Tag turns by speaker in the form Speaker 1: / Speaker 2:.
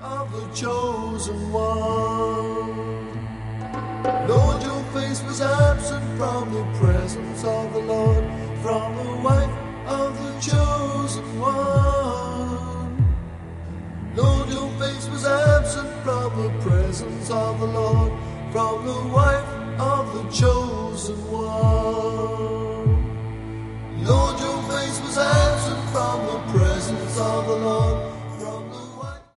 Speaker 1: of the chosen one. Lord, your face was absent from the presence of the Lord, from the wife of the chosen one. Lord, your face was absent from the presence of the Lord, from the wife of the chosen one.